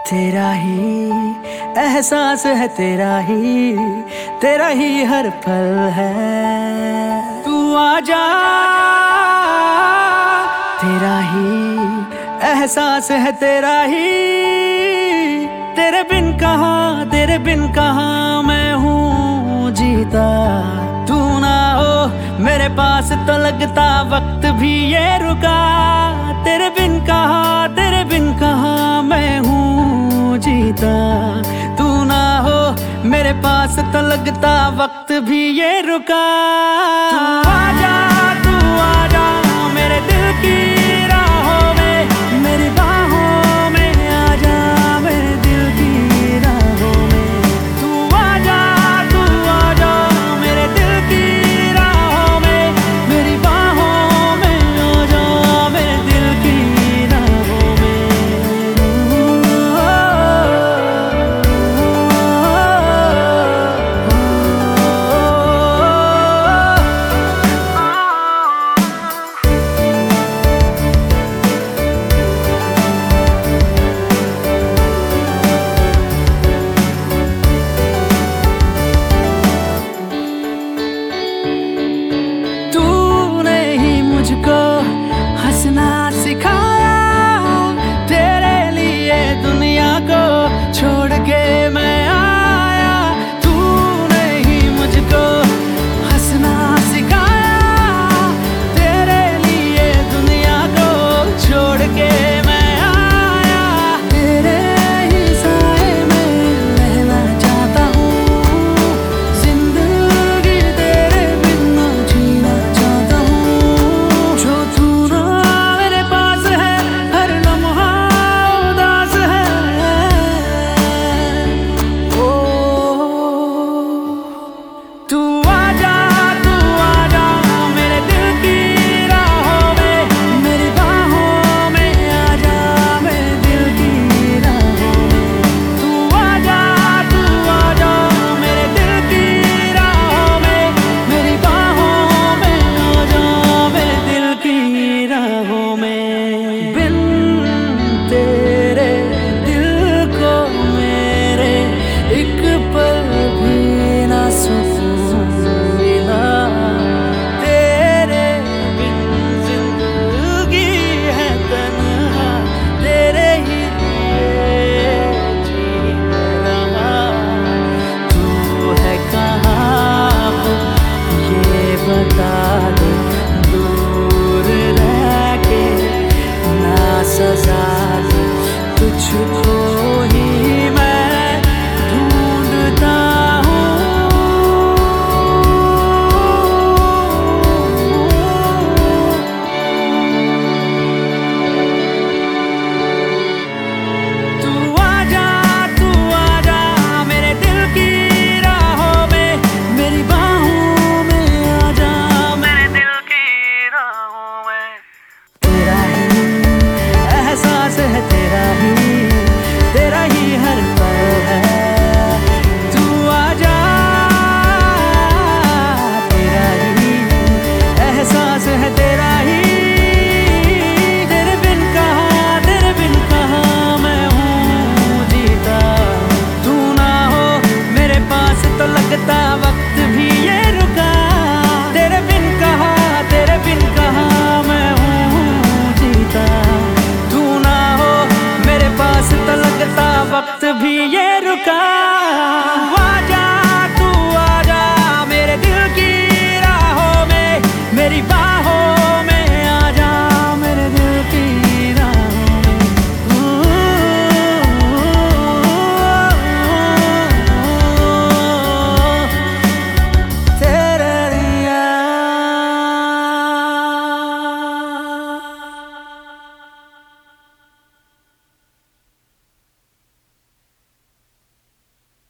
तेरा ही एहसास है, तेरा ही हर पल है। तू आजा, तेरा ही एहसास है, तेरे बिन कहाँ मैं हूँ जीता। तू ना हो मेरे पास तो लगता वक्त भी ये रुका। तेरे बिन कहाँ मैं हूँ जीता। तू ना हो मेरे पास तो लगता वक्त भी ये रुका। तू आजा मेरे दिल की राहों में, मेरी बाहों में आजा, मेरे दिल की राहों में। तू आजा मेरे दिल की राहों में, मेरी बाहों में आजा, मेरे दिल की राहों में। तूने ही मुझको